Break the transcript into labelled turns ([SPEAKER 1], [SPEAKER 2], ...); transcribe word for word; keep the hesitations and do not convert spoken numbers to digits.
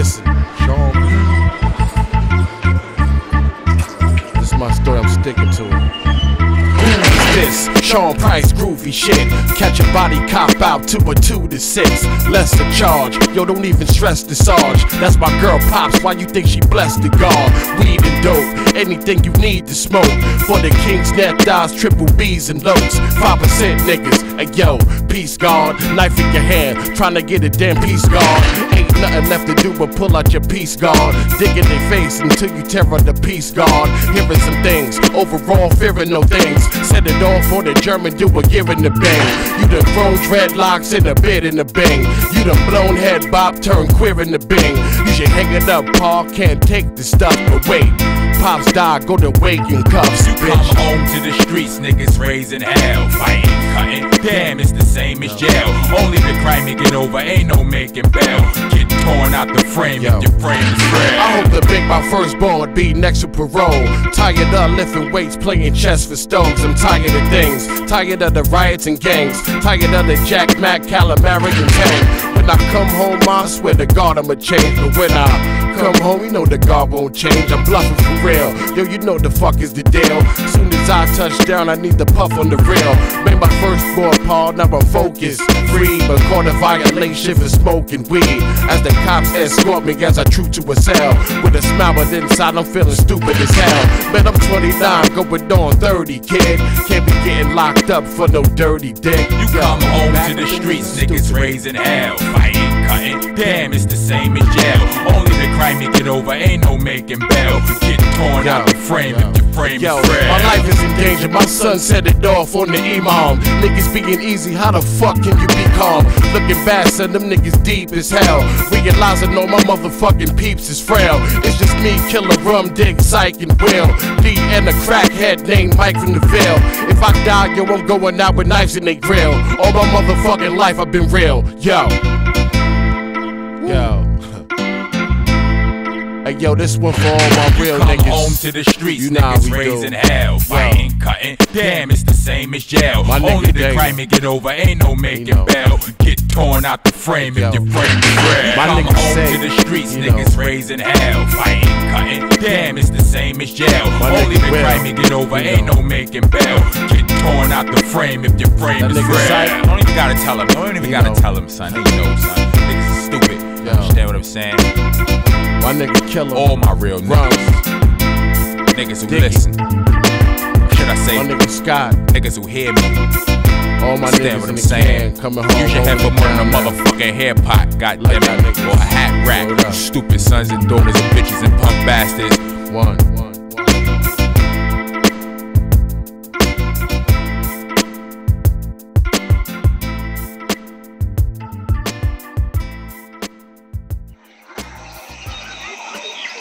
[SPEAKER 1] Listen, Sean P. This is my story, I'm sticking to it. This Sean Price groovy shit. Catch a body cop out to a two to six. Less the charge. Yo, don't even stress the Sarge. That's my girl Pops. Why you think she blessed the God? Weed and dope, anything you need to smoke. For the King's net dies, triple B's and lows. Five percent niggas. Hey yo, peace guard. Knife in your hand, trying to get a damn peace guard. Ain't nothing left to do but pull out your peace guard. Dig in their face until you tear up the peace guard. Hearing some things, overall fearing no things. Set it on for the German, do a year in the bang. You done thrown dreadlocks in the bed in the bang. You done blown head bob, turn queer in the bang. You should hang it up, Paul, can't take the stuff, but wait. Pops died, go to wake in cuffs,
[SPEAKER 2] you
[SPEAKER 1] bitch.
[SPEAKER 2] Come home to the streets, niggas raising hell. Fighting, cutting, damn, it's the same as jail. Only the crime make it over, ain't no making bail. Get torn out the frame
[SPEAKER 1] Yo.
[SPEAKER 2] if your frame is frail.
[SPEAKER 1] I hope to make my firstborn be next to parole. Tired of lifting weights, playing chess for stones. I'm tired of things, tired of the riots and gangs. Tired of the Jack Mac, Calamari and Tang. When I come home, I swear to God I'ma change. But when I come home, you know the God won't change. I'm bluffing for real. Yo, you know the fuck is the deal. Soon as I touch down, I need the puff on the real. Made my first board, Paul, now I'm focused. Free, but caught a violation for smoking weed. As the cops escort me as I troop to a cell. With a smile, but inside I'm feeling stupid as hell. Man, I'm twenty-nine, going on thirty, kid. Can't be getting locked up for no dirty dick.
[SPEAKER 2] You come home to the streets, niggas raising hell. Fighting, cutting, damn, it's the same as jail. Only the crime make it over, ain't no making bail. Get torn out the frame if your frame
[SPEAKER 1] Yo,
[SPEAKER 2] is frail.
[SPEAKER 1] my life is in danger, my son set it off on the imam. Niggas being easy, how the fuck can you be calm? Looking bad, son, them niggas deep as hell. Realizing all my motherfucking peeps is frail. It's just me, Killer, Rum, Dick, Psych, and Will. D and a crackhead named Mike from the Ville. If I die, yo, I'm going out with knives in they grill. All my motherfucking life I've been real, yo. Yo. Hey yo, this one for all my real
[SPEAKER 2] Come
[SPEAKER 1] niggas.
[SPEAKER 2] home to the streets,
[SPEAKER 1] you know
[SPEAKER 2] niggas
[SPEAKER 1] we
[SPEAKER 2] raising
[SPEAKER 1] do.
[SPEAKER 2] hell. Fighting, cutting, damn, it's the same as jail.
[SPEAKER 1] My
[SPEAKER 2] Only
[SPEAKER 1] nigga
[SPEAKER 2] the
[SPEAKER 1] Dave.
[SPEAKER 2] crime make it over, ain't no making
[SPEAKER 1] You know.
[SPEAKER 2] bail. Get torn out the frame
[SPEAKER 1] Yo.
[SPEAKER 2] if your frame is frail.
[SPEAKER 1] My
[SPEAKER 2] Come
[SPEAKER 1] niggas
[SPEAKER 2] home
[SPEAKER 1] say,
[SPEAKER 2] to the streets,
[SPEAKER 1] you
[SPEAKER 2] niggas
[SPEAKER 1] know.
[SPEAKER 2] raising hell. Fighting, cutting, damn, it's the same as jail.
[SPEAKER 1] My
[SPEAKER 2] Only
[SPEAKER 1] nigga
[SPEAKER 2] the
[SPEAKER 1] Will.
[SPEAKER 2] crime make it over,
[SPEAKER 1] You
[SPEAKER 2] ain't
[SPEAKER 1] know.
[SPEAKER 2] no making bail. Get torn out the frame if your frame
[SPEAKER 1] That
[SPEAKER 2] is
[SPEAKER 1] nigga
[SPEAKER 2] frail.
[SPEAKER 1] Psych.
[SPEAKER 2] Don't even gotta tell him. Don't even
[SPEAKER 1] You
[SPEAKER 2] gotta
[SPEAKER 1] know.
[SPEAKER 2] tell him, son. You know, son. Niggas is stupid.
[SPEAKER 1] Yo.
[SPEAKER 2] Understand what I'm saying?
[SPEAKER 1] My nigga Killer.
[SPEAKER 2] All my real
[SPEAKER 1] Rum.
[SPEAKER 2] niggas. Niggas who
[SPEAKER 1] Diggy.
[SPEAKER 2] listen. Should I say
[SPEAKER 1] My nigga Scott.
[SPEAKER 2] niggas who hear me?
[SPEAKER 1] All my
[SPEAKER 2] Understand
[SPEAKER 1] niggas
[SPEAKER 2] what
[SPEAKER 1] in
[SPEAKER 2] I'm
[SPEAKER 1] the
[SPEAKER 2] saying?
[SPEAKER 1] can coming home.
[SPEAKER 2] You should have
[SPEAKER 1] holding
[SPEAKER 2] put one in a
[SPEAKER 1] down now.
[SPEAKER 2] motherfucking hair pot,
[SPEAKER 1] Like
[SPEAKER 2] goddamn
[SPEAKER 1] that
[SPEAKER 2] it.
[SPEAKER 1] niggas.
[SPEAKER 2] Or a hat
[SPEAKER 1] Word
[SPEAKER 2] rack.
[SPEAKER 1] up.
[SPEAKER 2] Stupid sons and daughters of bitches and punk bastards.
[SPEAKER 1] One.